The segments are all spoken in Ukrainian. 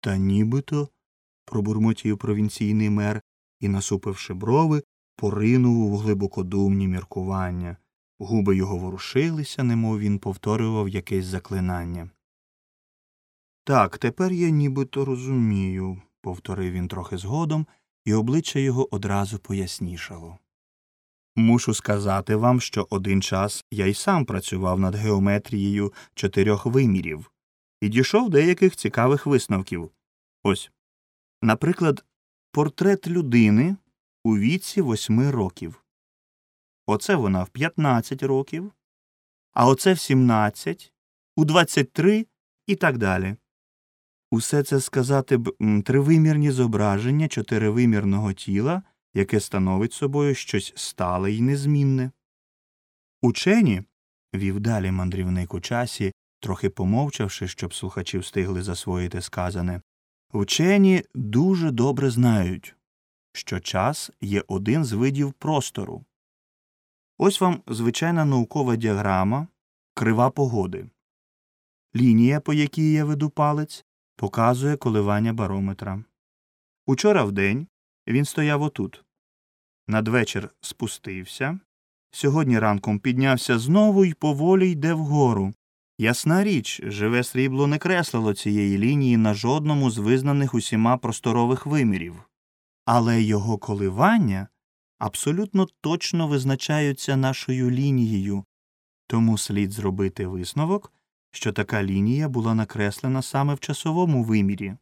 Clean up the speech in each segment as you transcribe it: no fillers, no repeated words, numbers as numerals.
Та нібито, пробурмотів провінційний мер і, насупивши брови, поринув у глибокодумні міркування. Губи його ворушилися, немов він повторював якесь заклинання. «Так, тепер я нібито розумію», – повторив він трохи згодом, і обличчя його одразу пояснішало. «Мушу сказати вам, що один час я й сам працював над геометрією 4 вимірів і дійшов деяких цікавих висновків. Ось, наприклад, портрет людини у віці 8 років. Оце вона в 15 років, а оце в 17, у 23 і так далі. Усе це, сказати б, тривимірні зображення чотиривимірного тіла, яке становить собою щось стале й незмінне. Учені, вів далі мандрівник у часі, трохи помовчавши, щоб слухачі встигли засвоїти сказане, учені дуже добре знають, що час є один з видів простору. Ось вам звичайна наукова діаграма крива погоди. Лінія, по якій я веду палець, показує коливання барометра. Учора вдень він стояв отут. Надвечір спустився. Сьогодні ранком піднявся знову й поволі йде вгору. Ясна річ, живе срібло не креслило цієї лінії на жодному з визнаних усіма просторових вимірів. Але його коливання абсолютно точно визначаються нашою лінією, тому слід зробити висновок, що така лінія була накреслена саме в часовому вимірі.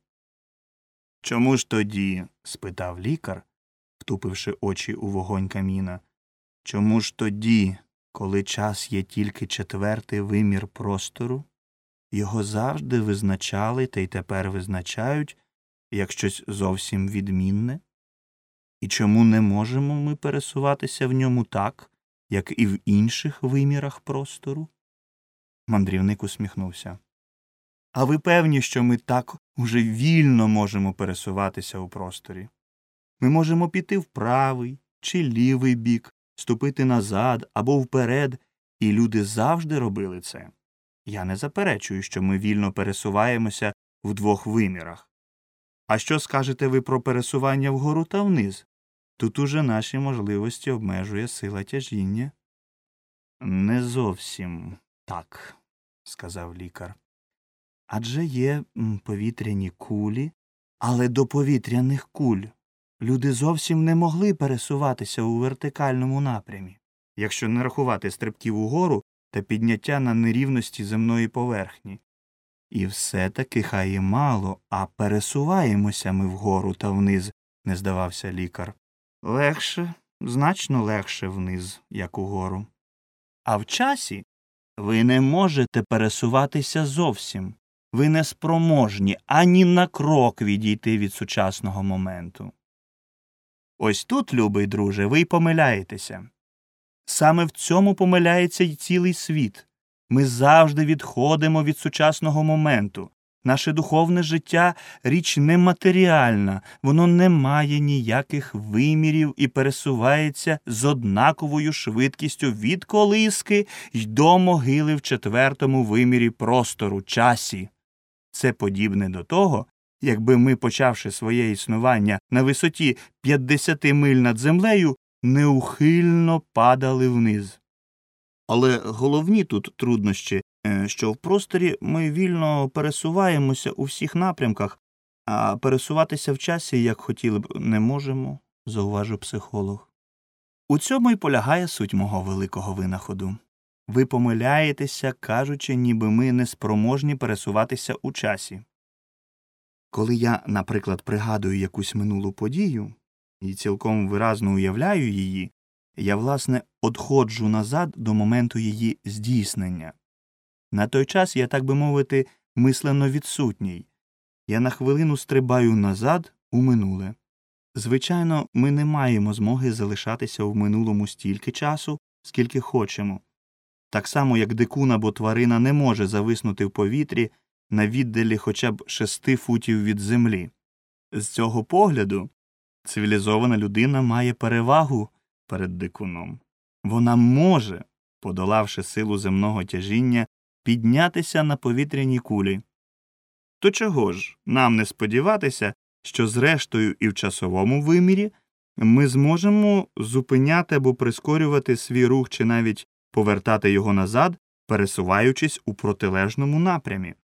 «Чому ж тоді?» – спитав лікар, втупивши очі у вогонь каміна. «Чому ж тоді, коли час є тільки 4-й вимір простору, його завжди визначали та й тепер визначають як щось зовсім відмінне? І чому не можемо ми пересуватися в ньому так, як і в інших вимірах простору?» Мандрівник усміхнувся. «А ви певні, що ми так уже вільно можемо пересуватися у просторі? Ми можемо піти в правий чи лівий бік, ступити назад або вперед, і люди завжди робили це. Я не заперечую, що ми вільно пересуваємося в 2 вимірах. А що скажете ви про пересування вгору та вниз? Тут уже наші можливості обмежує сила тяжіння». «Не зовсім так», – сказав лікар. «Адже є повітряні кулі, але до повітряних куль люди зовсім не могли пересуватися у вертикальному напрямі, якщо не рахувати стрибків угору та підняття на нерівності земної поверхні. І все-таки хай і мало, а пересуваємося ми вгору та вниз», – не здавався лікар. «Легше, значно легше вниз, як угору. А в часі ви не можете пересуватися зовсім. Ви не спроможні ані на крок відійти від сучасного моменту. Ось тут, любий друже, ви й помиляєтеся. Саме в цьому помиляється й цілий світ. Ми завжди відходимо від сучасного моменту. Наше духовне життя – річ нематеріальна, воно не має ніяких вимірів і пересувається з однаковою швидкістю від колиски й до могили в 4-му вимірі простору – часі. Це подібне до того, якби ми, почавши своє існування на висоті 50 миль над землею, неухильно падали вниз. Але головні тут труднощі, що в просторі ми вільно пересуваємося у всіх напрямках, а пересуватися в часі, як хотіли б, не можемо», – зауважив психолог. «У цьому й полягає суть мого великого винаходу. Ви помиляєтеся, кажучи, ніби ми неспроможні пересуватися у часі. Коли я, наприклад, пригадую якусь минулу подію і цілком виразно уявляю її, я, власне, одходжу назад до моменту її здійснення. На той час я, так би мовити, мислено відсутній. Я на хвилину стрибаю назад у минуле. Звичайно, ми не маємо змоги залишатися в минулому стільки часу, скільки хочемо. Так само, як дикун або тварина не може зависнути в повітрі на віддалі хоча б 6 футів від землі. З цього погляду цивілізована людина має перевагу перед дикуном. Вона може, подолавши силу земного тяжіння, піднятися на повітряні кулі. То чого ж нам не сподіватися, що зрештою і в часовому вимірі ми зможемо зупиняти або прискорювати свій рух чи навіть повертати його назад, пересуваючись у протилежному напрямі?